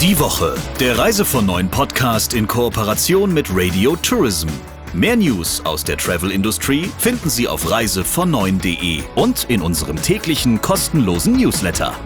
Die Woche, der Reise von Neuen Podcast in Kooperation mit Radio Tourism. Mehr News aus der Travel-Industrie finden Sie auf reisevonneun.de und in unserem täglichen kostenlosen Newsletter.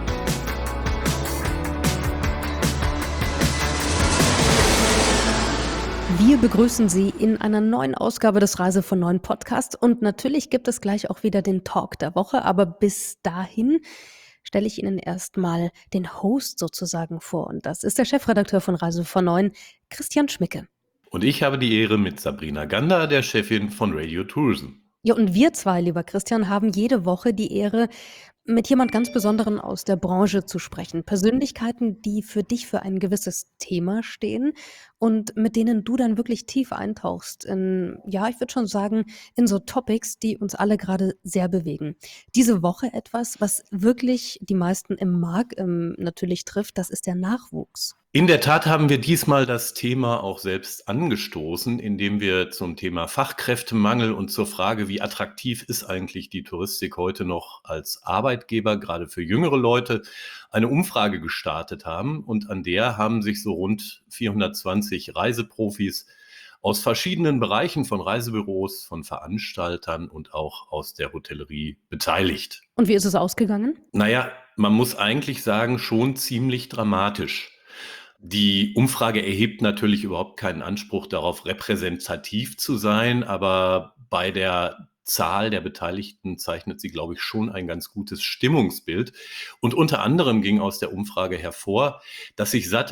Wir begrüßen Sie in einer neuen Ausgabe des Reise von Neuen Podcasts und natürlich gibt es gleich auch wieder den Talk der Woche, aber bis dahin stelle ich Ihnen erstmal den Host sozusagen vor und das ist der Chefredakteur von Reise von Neuen, Christian Schmicke. Und ich habe die Ehre mit Sabrina Gander, der Chefin von Radio Tourism. Ja, und wir zwei, lieber Christian, haben jede Woche die Ehre, mit jemand ganz Besonderen aus der Branche zu sprechen. Persönlichkeiten, die für dich für ein gewisses Thema stehen und mit denen du dann wirklich tief eintauchst in, ja, ich würde schon sagen, in so Topics, die uns alle gerade sehr bewegen. Diese Woche etwas, was wirklich die meisten im Markt natürlich trifft, das ist der Nachwuchs. In der Tat haben wir diesmal das Thema auch selbst angestoßen, indem wir zum Thema Fachkräftemangel und zur Frage, wie attraktiv ist eigentlich die Touristik heute noch als Arbeitgeber, gerade für jüngere Leute, eine Umfrage gestartet haben. Und an der haben sich so rund 420 Reiseprofis aus verschiedenen Bereichen von Reisebüros, von Veranstaltern und auch aus der Hotellerie beteiligt. Und wie ist es ausgegangen? Naja, man muss eigentlich sagen, schon ziemlich dramatisch. Die Umfrage erhebt natürlich überhaupt keinen Anspruch darauf, repräsentativ zu sein, aber bei der Zahl der Beteiligten zeichnet sie, glaube ich, schon ein ganz gutes Stimmungsbild. Und unter anderem ging aus der Umfrage hervor, dass sich satte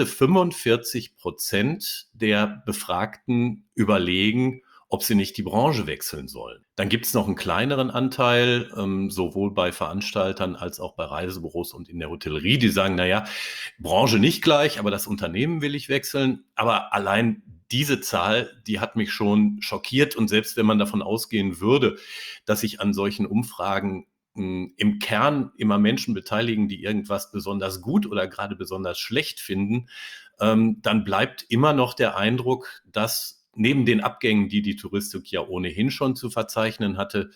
45% der Befragten überlegen, ob sie nicht die Branche wechseln sollen. Dann gibt es noch einen kleineren Anteil, sowohl bei Veranstaltern als auch bei Reisebüros und in der Hotellerie, die sagen, naja, Branche nicht gleich, aber das Unternehmen will ich wechseln. Aber allein diese Zahl, die hat mich schon schockiert. Und selbst wenn man davon ausgehen würde, dass sich an solchen Umfragen im Kern immer Menschen beteiligen, die irgendwas besonders gut oder gerade besonders schlecht finden, dann bleibt immer noch der Eindruck, dass neben den Abgängen, die die Touristik ja ohnehin schon zu verzeichnen hatte,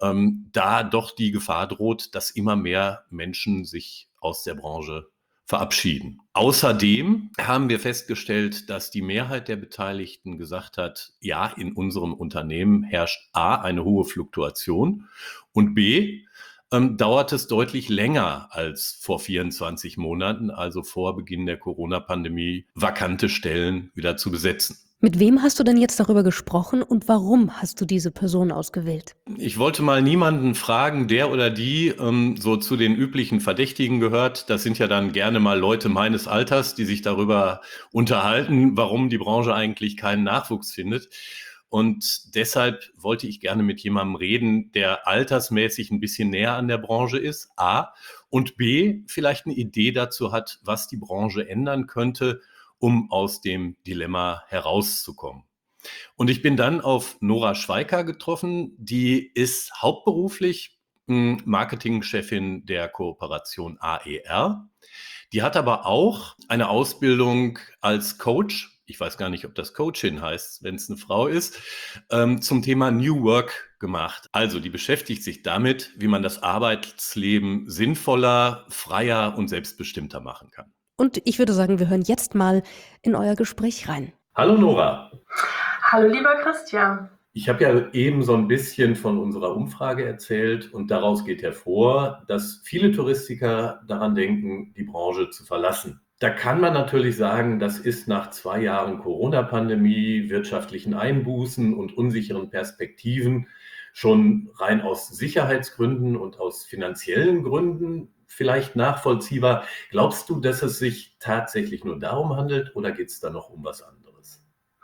da doch die Gefahr droht, dass immer mehr Menschen sich aus der Branche verabschieden. Außerdem haben wir festgestellt, dass die Mehrheit der Beteiligten gesagt hat, ja, in unserem Unternehmen herrscht A, eine hohe Fluktuation und B, dauert es deutlich länger als vor 24 Monaten, also vor Beginn der Corona-Pandemie, vakante Stellen wieder zu besetzen. Mit wem hast du denn jetzt darüber gesprochen und warum hast du diese Person ausgewählt? Ich wollte mal niemanden fragen, der oder die so zu den üblichen Verdächtigen gehört. Das sind ja dann gerne mal Leute meines Alters, die sich darüber unterhalten, warum die Branche eigentlich keinen Nachwuchs findet. Und deshalb wollte ich gerne mit jemandem reden, der altersmäßig ein bisschen näher an der Branche ist, A, und B, vielleicht eine Idee dazu hat, was die Branche ändern könnte, um aus dem Dilemma herauszukommen. Und ich bin dann auf Nora Schweiker getroffen, die ist hauptberuflich Marketingchefin der Kooperation AER. Die hat aber auch eine Ausbildung als Coach, ich weiß gar nicht, ob das Coachin heißt, wenn es eine Frau ist, zum Thema New Work gemacht. Also die beschäftigt sich damit, wie man das Arbeitsleben sinnvoller, freier und selbstbestimmter machen kann. Und ich würde sagen, wir hören jetzt mal in euer Gespräch rein. Hallo Nora. Hallo lieber Christian. Ich habe ja eben so ein bisschen von unserer Umfrage erzählt und daraus geht hervor, dass viele Touristiker daran denken, die Branche zu verlassen. Da kann man natürlich sagen, das ist nach 2 Jahren Corona-Pandemie, wirtschaftlichen Einbußen und unsicheren Perspektiven schon rein aus Sicherheitsgründen und aus finanziellen Gründen vielleicht nachvollziehbar. Glaubst du, dass es sich tatsächlich nur darum handelt oder geht es da noch um was anderes?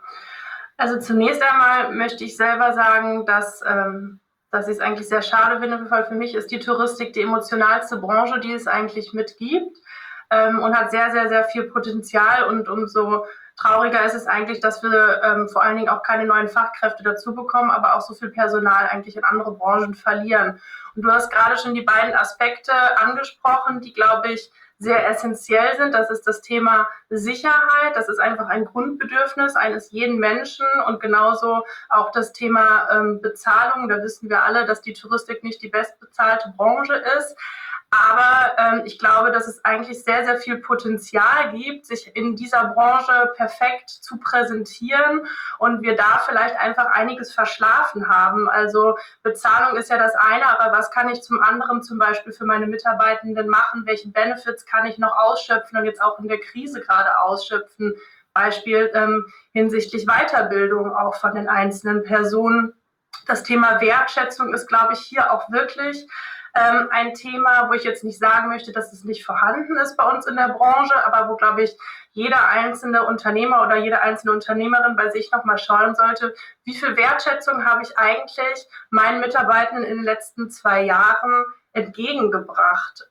Also zunächst einmal möchte ich selber sagen, dass ich es eigentlich sehr schade finde, weil für mich ist die Touristik die emotionalste Branche, die es eigentlich mitgibt und hat sehr, sehr, sehr viel Potenzial und umso trauriger ist es eigentlich, dass wir vor allen Dingen auch keine neuen Fachkräfte dazu bekommen, aber auch so viel Personal eigentlich in andere Branchen verlieren. Und du hast gerade schon die beiden Aspekte angesprochen, die, glaube ich, sehr essentiell sind. Das ist das Thema Sicherheit. Das ist einfach ein Grundbedürfnis eines jeden Menschen und genauso auch das Thema Bezahlung. Da wissen wir alle, dass die Touristik nicht die bestbezahlte Branche ist. Aber ich glaube, dass es eigentlich sehr, sehr viel Potenzial gibt, sich in dieser Branche perfekt zu präsentieren und wir da vielleicht einfach einiges verschlafen haben. Also Bezahlung ist ja das eine, aber was kann ich zum anderen zum Beispiel für meine Mitarbeitenden machen? Welche Benefits kann ich noch ausschöpfen und jetzt auch in der Krise gerade ausschöpfen? Beispiel hinsichtlich Weiterbildung auch von den einzelnen Personen. Das Thema Wertschätzung ist, glaube ich, hier auch wirklich ein Thema, wo ich jetzt nicht sagen möchte, dass es nicht vorhanden ist bei uns in der Branche, aber wo, glaube ich, jeder einzelne Unternehmer oder jede einzelne Unternehmerin bei sich nochmal schauen sollte, wie viel Wertschätzung habe ich eigentlich meinen Mitarbeitenden in den letzten 2 Jahren entgegengebracht.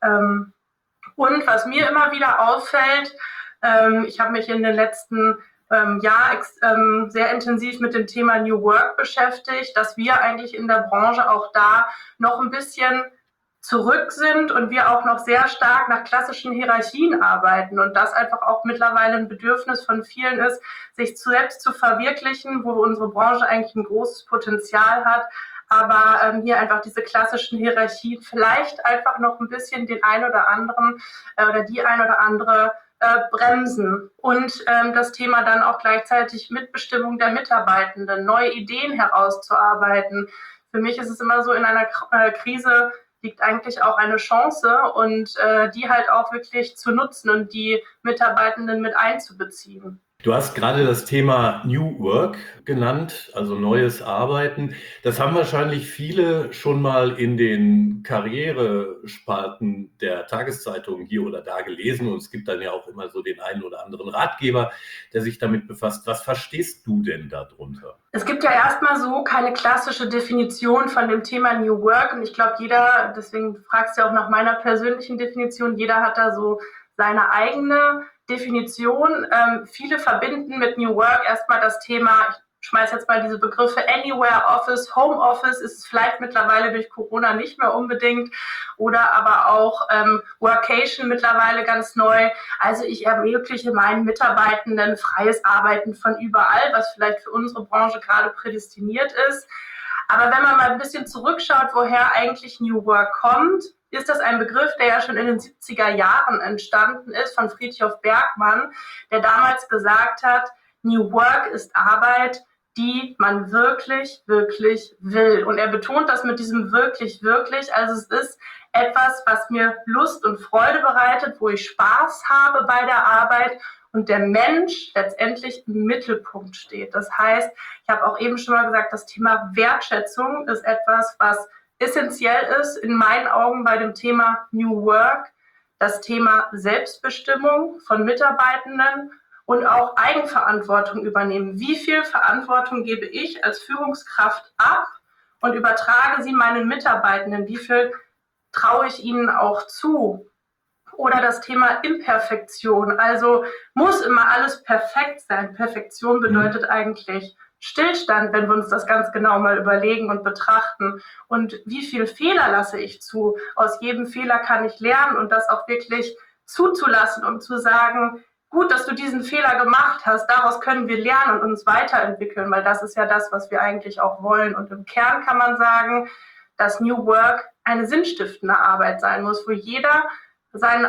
Und was mir immer wieder auffällt, ich habe mich in den letzten Jahr sehr intensiv mit dem Thema New Work beschäftigt, dass wir eigentlich in der Branche auch da noch ein bisschen zurück sind und wir auch noch sehr stark nach klassischen Hierarchien arbeiten und das einfach auch mittlerweile ein Bedürfnis von vielen ist, sich selbst zu verwirklichen, wo unsere Branche eigentlich ein großes Potenzial hat, aber hier einfach diese klassischen Hierarchien vielleicht einfach noch ein bisschen den ein oder anderen oder die ein oder andere bremsen und das Thema dann auch gleichzeitig Mitbestimmung der Mitarbeitenden, neue Ideen herauszuarbeiten. Für mich ist es immer so, in einer Krise liegt eigentlich auch eine Chance und die halt auch wirklich zu nutzen und die Mitarbeitenden mit einzubeziehen. Du hast gerade das Thema New Work genannt, also neues Arbeiten. Das haben wahrscheinlich viele schon mal in den Karrierespalten der Tageszeitungen hier oder da gelesen. Und es gibt dann ja auch immer so den einen oder anderen Ratgeber, der sich damit befasst. Was verstehst du denn darunter? Es gibt ja erstmal so keine klassische Definition von dem Thema New Work. Und ich glaube, jeder, deswegen fragst du auch nach meiner persönlichen Definition, jeder hat da so seine eigene Definition. Viele verbinden mit New Work erstmal das Thema, ich schmeiße jetzt mal diese Begriffe Anywhere Office, Home Office ist es vielleicht mittlerweile durch Corona nicht mehr unbedingt oder aber auch Workation mittlerweile ganz neu. Also ich ermögliche meinen Mitarbeitenden freies Arbeiten von überall, was vielleicht für unsere Branche gerade prädestiniert ist. Aber wenn man mal ein bisschen zurückschaut, woher eigentlich New Work kommt, ist das ein Begriff, der ja schon in den 70er Jahren entstanden ist von Frithjof Bergmann, der damals gesagt hat, New Work ist Arbeit, die man wirklich, wirklich will. Und er betont das mit diesem wirklich, wirklich. Also es ist etwas, was mir Lust und Freude bereitet, wo ich Spaß habe bei der Arbeit und der Mensch letztendlich im Mittelpunkt steht. Das heißt, ich habe auch eben schon mal gesagt, das Thema Wertschätzung ist etwas, was essentiell ist in meinen Augen bei dem Thema New Work, das Thema Selbstbestimmung von Mitarbeitenden und auch Eigenverantwortung übernehmen. Wie viel Verantwortung gebe ich als Führungskraft ab und übertrage sie meinen Mitarbeitenden? Wie viel traue ich ihnen auch zu? Oder das Thema Imperfektion. Also muss immer alles perfekt sein. Perfektion bedeutet eigentlich Stillstand, wenn wir uns das ganz genau mal überlegen und betrachten. Und wie viel Fehler lasse ich zu? Aus jedem Fehler kann ich lernen und das auch wirklich zuzulassen und zu sagen, gut, dass du diesen Fehler gemacht hast, daraus können wir lernen und uns weiterentwickeln, weil das ist ja das, was wir eigentlich auch wollen. Und im Kern kann man sagen, dass New Work eine sinnstiftende Arbeit sein muss, wo jeder seinen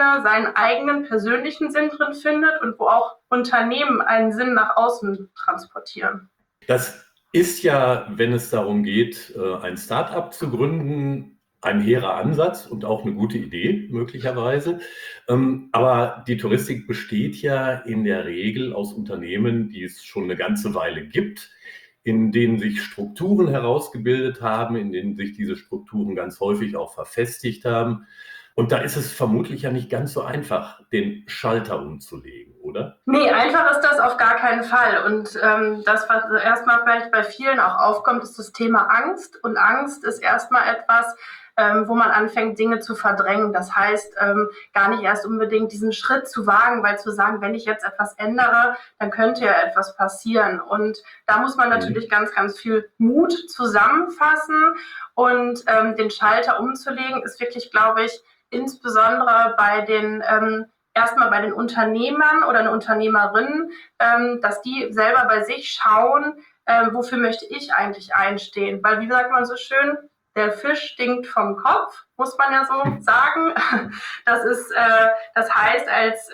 eigenen persönlichen Sinn drin findet und wo auch Unternehmen einen Sinn nach außen transportieren. Das ist ja, wenn es darum geht, ein Start-up zu gründen, ein hehrer Ansatz und auch eine gute Idee möglicherweise. Aber die Touristik besteht ja in der Regel aus Unternehmen, die es schon eine ganze Weile gibt, in denen sich Strukturen herausgebildet haben, in denen sich diese Strukturen ganz häufig auch verfestigt haben. Und da ist es vermutlich ja nicht ganz so einfach, den Schalter umzulegen, oder? Nee, einfach ist das auf gar keinen Fall. Und das, was erstmal vielleicht bei vielen auch aufkommt, ist das Thema Angst. Und Angst ist erstmal etwas, wo man anfängt, Dinge zu verdrängen. Das heißt, gar nicht erst unbedingt diesen Schritt zu wagen, weil zu sagen, wenn ich jetzt etwas ändere, dann könnte ja etwas passieren. Und da muss man natürlich ganz, ganz viel Mut zusammenfassen. Und den Schalter umzulegen, ist wirklich, glaube ich, insbesondere bei den erstmal bei den Unternehmern oder eine Unternehmerin, dass die selber bei sich schauen, wofür möchte ich eigentlich einstehen. Weil, wie sagt man so schön, der Fisch stinkt vom Kopf, muss man ja so sagen. Das heißt,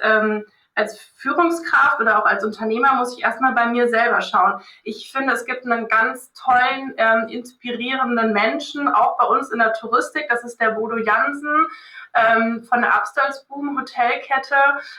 als Führungskraft oder auch als Unternehmer muss ich erstmal bei mir selber schauen. Ich finde, es gibt einen ganz tollen, inspirierenden Menschen, auch bei uns in der Touristik, das ist der Bodo Jansen, von der Abstalsboom Hotelkette,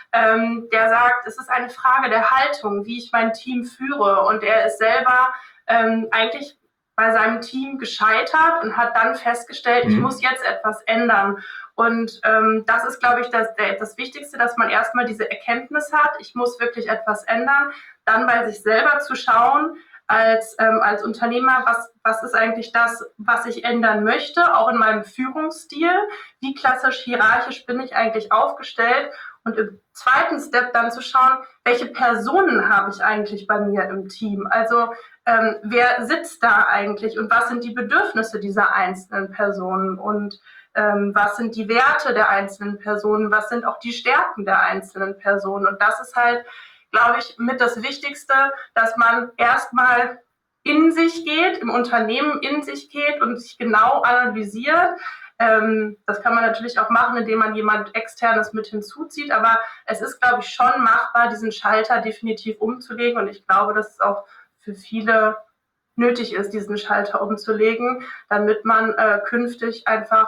der sagt, es ist eine Frage der Haltung, wie ich mein Team führe. Und er ist selber eigentlich bei seinem Team gescheitert und hat dann festgestellt, ich muss jetzt etwas ändern. Und das ist, glaube ich, das Wichtigste, dass man erstmal diese Erkenntnis hat, ich muss wirklich etwas ändern, dann bei sich selber zu schauen, als Unternehmer, was ist eigentlich das, was ich ändern möchte, auch in meinem Führungsstil, wie klassisch hierarchisch bin ich eigentlich aufgestellt und im zweiten Step dann zu schauen, welche Personen habe ich eigentlich bei mir im Team, also wer sitzt da eigentlich und was sind die Bedürfnisse dieser einzelnen Personen und was sind die Werte der einzelnen Personen, was sind auch die Stärken der einzelnen Personen und das ist halt, glaube ich, mit das Wichtigste, dass man erstmal in sich geht, im Unternehmen in sich geht und sich genau analysiert. Das kann man natürlich auch machen, indem man jemand Externes mit hinzuzieht, aber es ist, glaube ich, schon machbar, diesen Schalter definitiv umzulegen und ich glaube, dass es auch für viele nötig ist, diesen Schalter umzulegen, damit man künftig einfach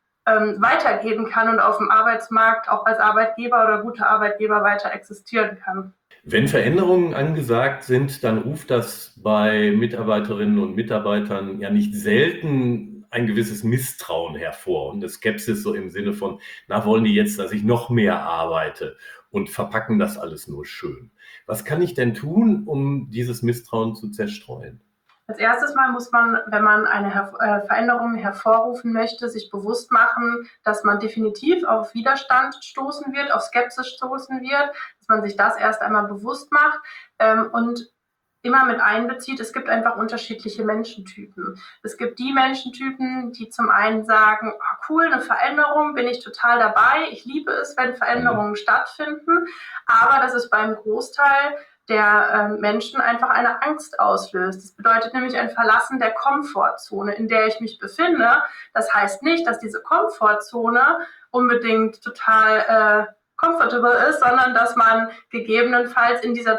weitergehen kann und auf dem Arbeitsmarkt auch als Arbeitgeber oder guter Arbeitgeber weiter existieren kann. Wenn Veränderungen angesagt sind, dann ruft das bei Mitarbeiterinnen und Mitarbeitern ja nicht selten ein gewisses Misstrauen hervor und eine Skepsis so im Sinne von, na, wollen die jetzt, dass ich noch mehr arbeite und verpacken das alles nur schön. Was kann ich denn tun, um dieses Misstrauen zu zerstreuen? Als erstes Mal muss man, wenn man eine Veränderung hervorrufen möchte, sich bewusst machen, dass man definitiv auf Widerstand stoßen wird, auf Skepsis stoßen wird, dass man sich das erst einmal bewusst macht und immer mit einbezieht, es gibt einfach unterschiedliche Menschentypen. Es gibt die Menschentypen, die zum einen sagen, oh, cool, eine Veränderung, bin ich total dabei, ich liebe es, wenn Veränderungen stattfinden, aber das ist beim Großteil der Menschen einfach eine Angst auslöst. Das bedeutet nämlich ein Verlassen der Komfortzone, in der ich mich befinde. Das heißt nicht, dass diese Komfortzone unbedingt total comfortable ist, sondern dass man gegebenenfalls in dieser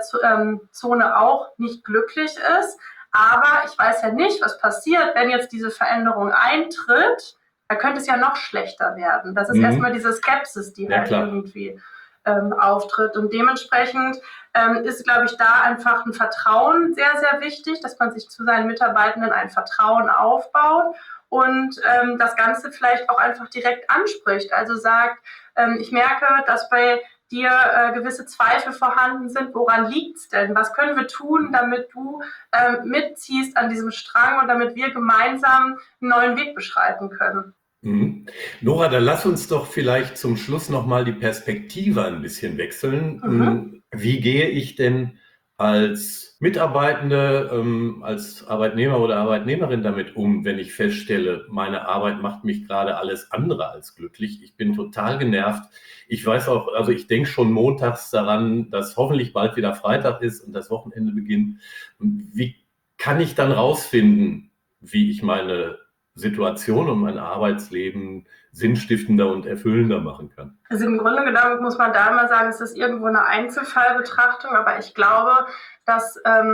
Zone auch nicht glücklich ist. Aber ich weiß ja nicht, was passiert, wenn jetzt diese Veränderung eintritt. Da könnte es ja noch schlechter werden. Das ist erstmal diese Skepsis, die halt irgendwie auftritt. Und dementsprechend ist, glaube ich, da einfach ein Vertrauen sehr, sehr wichtig, dass man sich zu seinen Mitarbeitenden ein Vertrauen aufbaut und das Ganze vielleicht auch einfach direkt anspricht. Also sagt, ich merke, dass bei dir gewisse Zweifel vorhanden sind. Woran liegt's denn? Was können wir tun, damit du mitziehst an diesem Strang und damit wir gemeinsam einen neuen Weg beschreiten können? Nora, dann lass uns doch vielleicht zum Schluss nochmal die Perspektive ein bisschen wechseln. Wie gehe ich denn als Mitarbeitende, als Arbeitnehmer oder Arbeitnehmerin damit um, wenn ich feststelle, meine Arbeit macht mich gerade alles andere als glücklich? Ich bin total genervt. Ich weiß auch, also ich denke schon montags daran, dass hoffentlich bald wieder Freitag ist und das Wochenende beginnt. Und wie kann ich dann rausfinden, wie ich meine Situation und mein Arbeitsleben sinnstiftender und erfüllender machen kann? Also im Grunde genommen muss man da immer sagen, es ist irgendwo eine Einzelfallbetrachtung, aber ich glaube, dass bei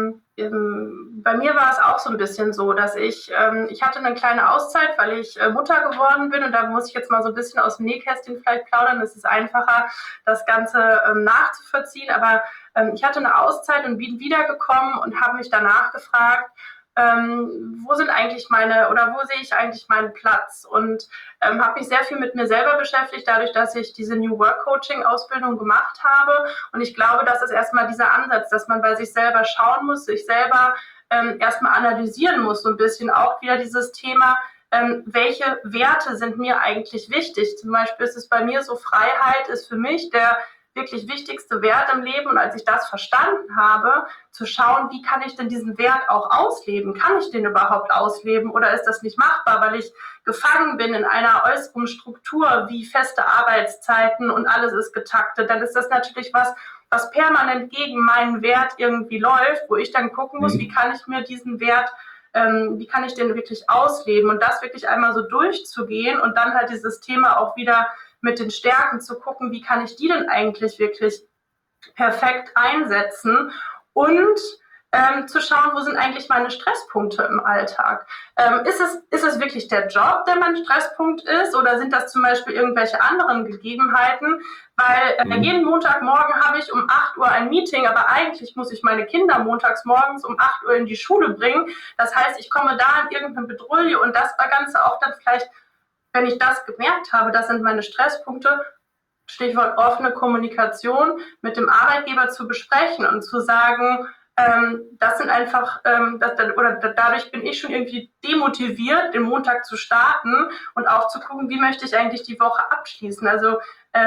mir war es auch so ein bisschen so, dass ich hatte eine kleine Auszeit, weil ich Mutter geworden bin und da muss ich jetzt mal so ein bisschen aus dem Nähkästchen vielleicht plaudern. Es ist einfacher, das Ganze nachzuvollziehen, aber ich hatte eine Auszeit und bin wiedergekommen und habe mich danach gefragt, wo sehe ich eigentlich meinen Platz und habe mich sehr viel mit mir selber beschäftigt, dadurch, dass ich diese New Work Coaching Ausbildung gemacht habe und ich glaube, das ist erstmal dieser Ansatz, dass man bei sich selber schauen muss, sich selber erstmal analysieren muss, so ein bisschen auch wieder dieses Thema, welche Werte sind mir eigentlich wichtig? Zum Beispiel ist es bei mir so, Freiheit ist für mich der wirklich wichtigste Wert im Leben und als ich das verstanden habe, zu schauen, wie kann ich denn diesen Wert auch ausleben? Kann ich den überhaupt ausleben oder ist das nicht machbar, weil ich gefangen bin in einer äußeren Struktur wie feste Arbeitszeiten und alles ist getaktet? Dann ist das natürlich was permanent gegen meinen Wert irgendwie läuft, wo ich dann gucken muss, wie kann ich mir diesen Wert wie kann ich den wirklich ausleben und das wirklich einmal so durchzugehen und dann halt dieses Thema auch wieder mit den Stärken zu gucken, wie kann ich die denn eigentlich wirklich perfekt einsetzen und zu schauen, wo sind eigentlich meine Stresspunkte im Alltag. Ist es wirklich der Job, der mein Stresspunkt ist, oder sind das zum Beispiel irgendwelche anderen Gegebenheiten? Weil jeden Montagmorgen habe ich um 8 Uhr ein Meeting, aber eigentlich muss ich meine Kinder montags morgens um 8 Uhr in die Schule bringen. Das heißt, ich komme da in irgendeine Bedrulle und das Ganze auch dann vielleicht, wenn ich das gemerkt habe, das sind meine Stresspunkte, Stichwort offene Kommunikation mit dem Arbeitgeber zu besprechen und zu sagen, das sind einfach, dadurch bin ich schon irgendwie demotiviert, den Montag zu starten und auch zu gucken, wie möchte ich eigentlich die Woche abschließen. Also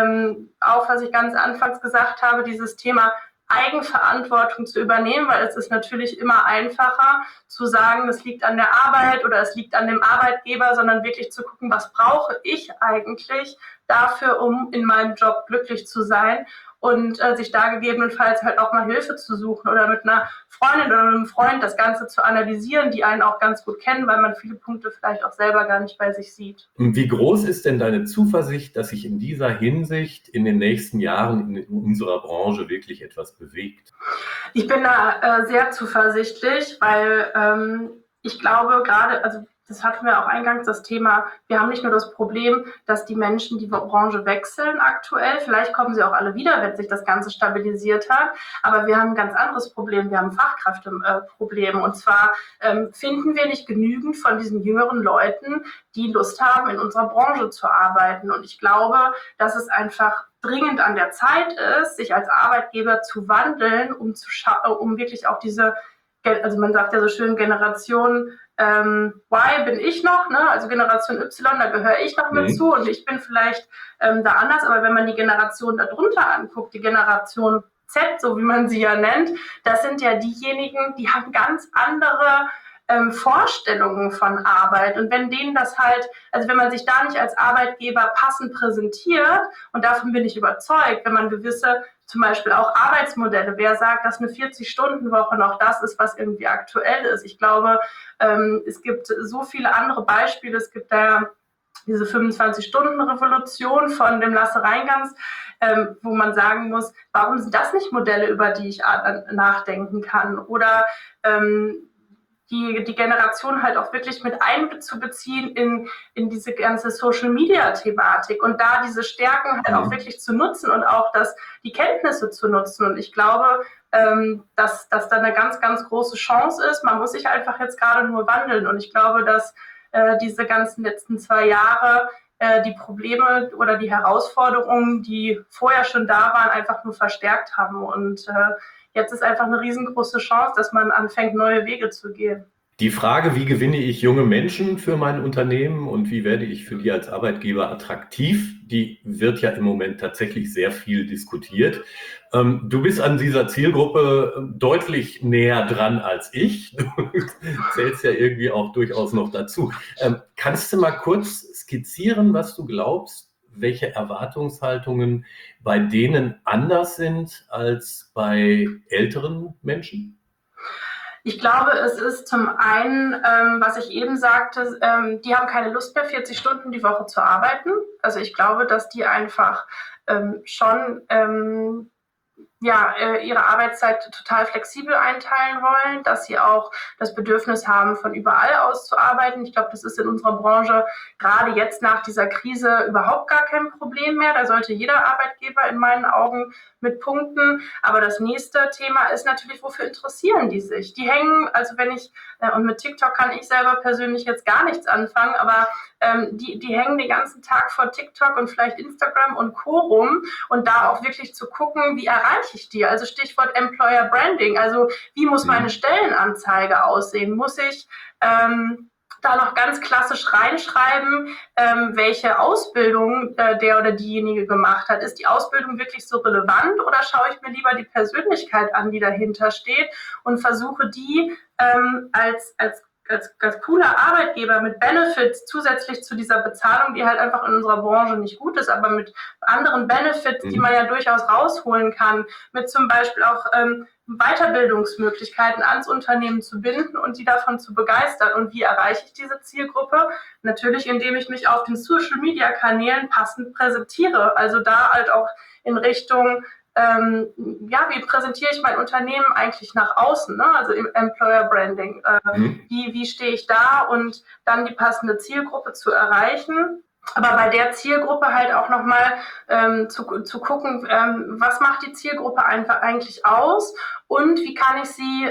auch, was ich ganz anfangs gesagt habe, dieses Thema Eigenverantwortung zu übernehmen, weil es ist natürlich immer einfacher zu sagen, es liegt an der Arbeit oder es liegt an dem Arbeitgeber, sondern wirklich zu gucken, was brauche ich eigentlich dafür, um in meinem Job glücklich zu sein und sich da gegebenenfalls halt auch mal Hilfe zu suchen oder mit einer Freundin oder einem Freund das Ganze zu analysieren, die einen auch ganz gut kennen, weil man viele Punkte vielleicht auch selber gar nicht bei sich sieht. Und wie groß ist denn deine Zuversicht, dass sich in dieser Hinsicht in den nächsten Jahren in unserer Branche wirklich etwas bewegt? Ich bin da sehr zuversichtlich, weil ich glaube gerade, also das hatten wir auch eingangs das Thema, wir haben nicht nur das Problem, dass die Menschen die Branche wechseln aktuell, vielleicht kommen sie auch alle wieder, wenn sich das Ganze stabilisiert hat, aber wir haben ein ganz anderes Problem, wir haben ein Fachkräfteproblem und zwar finden wir nicht genügend von diesen jüngeren Leuten, die Lust haben, in unserer Branche zu arbeiten und ich glaube, dass es einfach dringend an der Zeit ist, sich als Arbeitgeber zu wandeln, um wirklich auch diese, also man sagt ja so schön, Generation Y bin ich noch, ne? Also Generation Y, da gehöre ich noch mit zu und ich bin vielleicht da anders, aber wenn man die Generation darunter anguckt, die Generation Z, so wie man sie ja nennt, das sind ja diejenigen, die haben ganz andere Vorstellungen von Arbeit und wenn denen das halt, also wenn man sich da nicht als Arbeitgeber passend präsentiert und davon bin ich überzeugt, wenn man gewisse zum Beispiel auch Arbeitsmodelle, wer sagt, dass eine 40-Stunden-Woche noch das ist, was irgendwie aktuell ist. Ich glaube, es gibt so viele andere Beispiele, es gibt da diese 25-Stunden-Revolution von dem Lasse Reingans, wo man sagen muss, warum sind das nicht Modelle, über die ich nachdenken kann? Oder die Generation halt auch wirklich mit einzubeziehen in diese ganze Social-Media-Thematik und da diese Stärken halt auch wirklich zu nutzen und auch die Kenntnisse zu nutzen. Und ich glaube, dass da eine ganz, ganz große Chance ist. Man muss sich einfach jetzt gerade nur wandeln. Und ich glaube, dass diese ganzen letzten 2 Jahre die Probleme oder die Herausforderungen, die vorher schon da waren, einfach nur verstärkt haben. Und jetzt ist einfach eine riesengroße Chance, dass man anfängt, neue Wege zu gehen. Die Frage, wie gewinne ich junge Menschen für mein Unternehmen und wie werde ich für die als Arbeitgeber attraktiv, die wird ja im Moment tatsächlich sehr viel diskutiert. Du bist an dieser Zielgruppe deutlich näher dran als ich. Du zählst ja irgendwie auch durchaus noch dazu. Kannst du mal kurz skizzieren, was du glaubst, welche Erwartungshaltungen bei denen anders sind als bei älteren Menschen? Ich glaube, es ist zum einen, was ich eben sagte, die haben keine Lust mehr, 40 Stunden die Woche zu arbeiten. Also ich glaube, dass die einfach schon ihre Arbeitszeit total flexibel einteilen wollen, dass sie auch das Bedürfnis haben, von überall aus zu arbeiten. Ich glaube, das ist in unserer Branche gerade jetzt nach dieser Krise überhaupt gar kein Problem mehr. Da sollte jeder Arbeitgeber in meinen Augen mit punkten. Aber das nächste Thema ist natürlich, wofür interessieren die sich? Die hängen, also und mit TikTok kann ich selber persönlich jetzt gar nichts anfangen, aber die hängen den ganzen Tag vor TikTok und vielleicht Instagram und Co. rum und da auch wirklich zu gucken, wie erreiche ich die? Also Stichwort Employer Branding, also wie muss meine Stellenanzeige aussehen? Muss ich da noch ganz klassisch reinschreiben, welche Ausbildung der oder diejenige gemacht hat. Ist die Ausbildung wirklich so relevant oder schaue ich mir lieber die Persönlichkeit an, die dahinter steht und versuche die als ganz cooler Arbeitgeber mit Benefits zusätzlich zu dieser Bezahlung, die halt einfach in unserer Branche nicht gut ist, aber mit anderen Benefits, die man ja durchaus rausholen kann, mit zum Beispiel auch Weiterbildungsmöglichkeiten ans Unternehmen zu binden und die davon zu begeistern. Und wie erreiche ich diese Zielgruppe? Natürlich, indem ich mich auf den Social-Media-Kanälen passend präsentiere. Also da halt auch in Richtung, wie präsentiere ich mein Unternehmen eigentlich nach außen, ne? Also im Employer Branding. Wie stehe ich da und dann die passende Zielgruppe zu erreichen? Aber bei der Zielgruppe halt auch nochmal zu gucken, was macht die Zielgruppe eigentlich aus und wie kann ich sie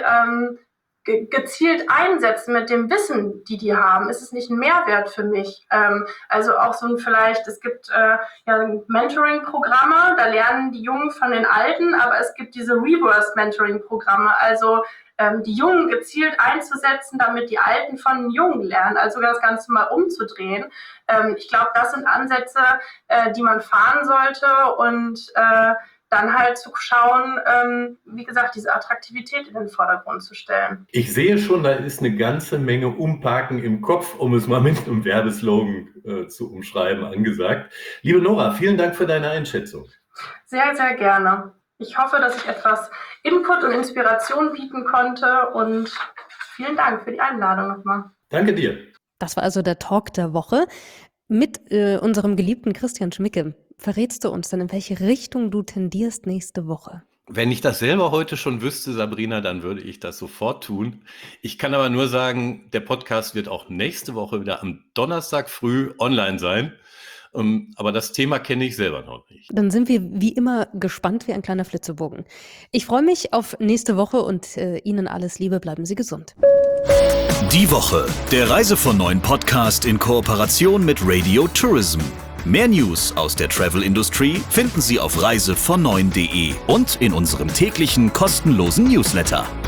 gezielt einsetzen mit dem Wissen, die haben. Ist es nicht ein Mehrwert für mich? Also auch so es gibt Mentoring-Programme, da lernen die Jungen von den Alten, aber es gibt diese Reverse-Mentoring-Programme, also die Jungen gezielt einzusetzen, damit die Alten von den Jungen lernen, also das Ganze mal umzudrehen. Ich glaube, das sind Ansätze, die man fahren sollte und dann halt zu schauen, wie gesagt, diese Attraktivität in den Vordergrund zu stellen. Ich sehe schon, da ist eine ganze Menge Umparken im Kopf, um es mal mit einem Werbeslogan zu umschreiben, angesagt. Liebe Nora, vielen Dank für deine Einschätzung. Sehr, sehr gerne. Ich hoffe, dass ich etwas Input und Inspiration bieten konnte und vielen Dank für die Einladung nochmal. Danke dir. Das war also der Talk der Woche mit unserem geliebten Christian Schmicke. Verrätst du uns denn, in welche Richtung du tendierst nächste Woche? Wenn ich das selber heute schon wüsste, Sabrina, dann würde ich das sofort tun. Ich kann aber nur sagen, der Podcast wird auch nächste Woche wieder am Donnerstag früh online sein. Aber das Thema kenne ich selber noch nicht. Dann sind wir wie immer gespannt wie ein kleiner Flitzebogen. Ich freue mich auf nächste Woche und Ihnen alles Liebe, bleiben Sie gesund. Die Woche, der Reise von 9 Podcast in Kooperation mit Radio Tourism. Mehr News aus der Travel Industry finden Sie auf reisevon9.de und in unserem täglichen kostenlosen Newsletter.